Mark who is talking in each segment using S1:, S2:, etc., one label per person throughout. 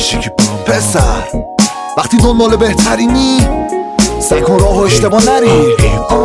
S1: پسر وقتی دنبال بهترینی سعی کن راه و اشتباه نری.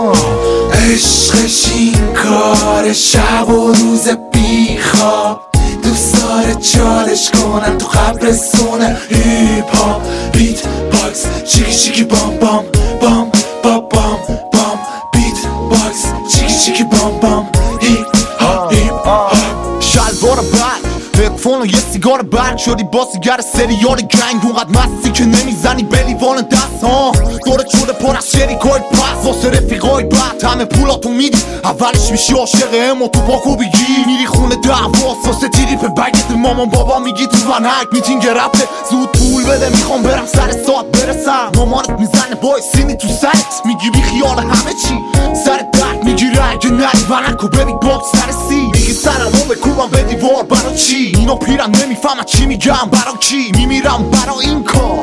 S2: عشقش این کار شب و روز بیخواب، دوست داره چالش کنن تو قبرستونه. هیپ هاپ بیت باکس چیکی چیکی بام بام بام بام بام بام. بیت باکس چیکی چیکی بام بام. هیپ هاپ هیپ هاپ.
S1: شلوار برگ هدفون و یه سیگار برگ شدی با سیگر سریال گنگ. اونقدر مستی که نمیزنی به لیوان دست ها. دورت شده پر از شریکای پس واسه رفیقای بد. همه پولاتو میدی اولش میشی عاشق امو تو پاکو بگی. میری خونه دعواست واسه تریپ بگت. مامان بابا میگی تو ونک میتینگ رفته زود پول بده میخوام برم سر ساعت برسم. مامانت میزنه بای سینی تو سرت میگی بی خیال همه چی. سر درد میگیره اگه نری ونکو بری باکس سر سی. میگی سرمو بکوبم به دیوار برا چی. اینو پیرن نمیفهمن چی میگم برا کی. میمیرم برا این کار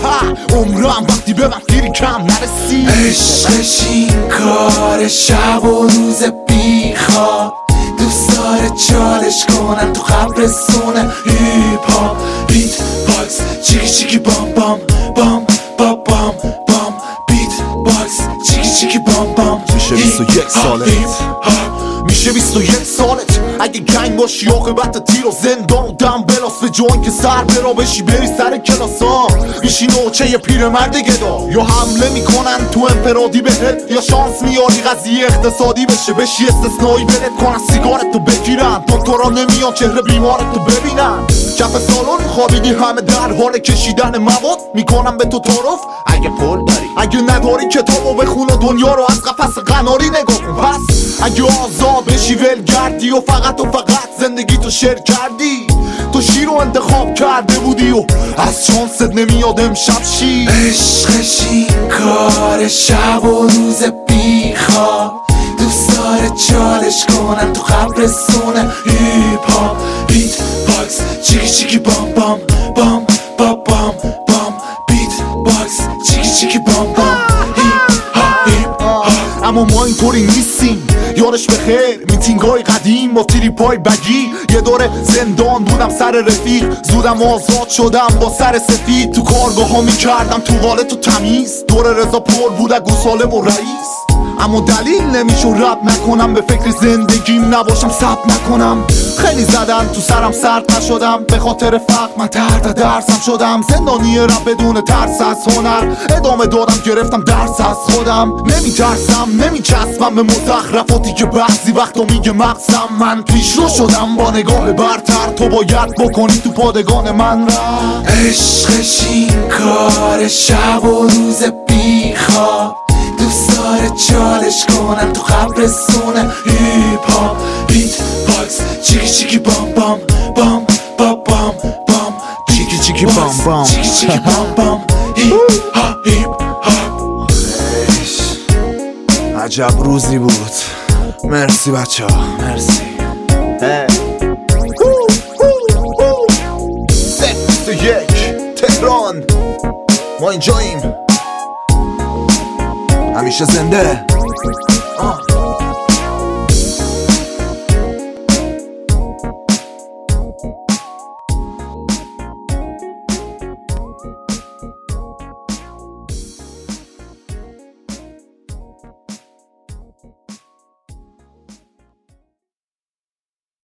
S1: عمرم وقتی به من گیری کم نرسی.
S2: عشقش این کار شب و روز بیخواب، دوست داره چالش کنن تو قبرستونه. هیپ هاپ بیت باکس چیکی چیکی بام بام بام بام بام بام. بیت باکس چیکی چیکی بام بام.
S1: میشه 21 سالت میشه 21 سالت اگه گنگ باشی عاقبت تیر و زندان و دم بلاس. به جوان که سر برا بشی بری سر کلاس ها. میشی نوچه یه پیرمرد گدا. یا حمله میکنن تو انفرادی بهت یا شانس میاری قضیه اقتصادی بشه. بشی استثنایی برد کنن سیگارتو بگیرن. دکترا نمیان چهره بیمارتو ببینن. کف سالن خوابیدی همه در حال کشیدن مواد. میکنم به تو تعارف اگه پول داری. اگه نداری کتابو بخون و دنیا رو از قفس قناری نگاه کن. پس اگه آزاد بشی ولگردی و فقط زندگی تو شیر کردی. تو شیر رو انتخاب کرده بودی و از شانست نمیاد امشب شی.
S2: عشقش این کار شب و روز بیخواب، دوست داره چالش کنن تو قبرستونه. هیپ هاپ بیت باکس چیکی چیکی بام بام بام بام بام بام. بیت باکس چیکی چیکی بام بام. هیپ هاپ هیپ هاپ.
S1: اما ما اینطوری نیستیم یادش بخیر. میتینگای قدیم با تریپای بگی. یه دوره زندان بودم سر رفیق. زودم آزاد شدم با سر سفید. تو کارگاه ها میکردم توالت و تمیز. دور رضا پر بود گوساله و رئیس. اما دلیل نمیشه رب نکنم. به فکر زندگیم نباشم ثبت نکنم. خیلی زدن تو سرم سرد نشدم. به خاطر فقر من تحت درسم شدم. زندانی رب بدون ترس از هنر ادامه دادم. گرفتم درس از خودم. نمیترسم نمیچسبم به مزخرفاتی که بعضی وقتا میگه مغزم. من پیش رو شدم با نگاه برتر. تو باید بکنی تو پادگان من را.
S2: عشقش این کار شب و روز بیخواب، دوست داره چالش کنن تو قبرستونه. هیپ هاپ بیت باکس چیکی چیکی بام بام بام بام بام بام.
S1: چیکی چیکی بام بام
S2: چیکی چیکی بام بام. هیپ هاپ هیپ هاپ.
S1: عجب روزی بود. مرسی بچه ها مرسی. 21 تهران ما اینجاییم همیشه زنده.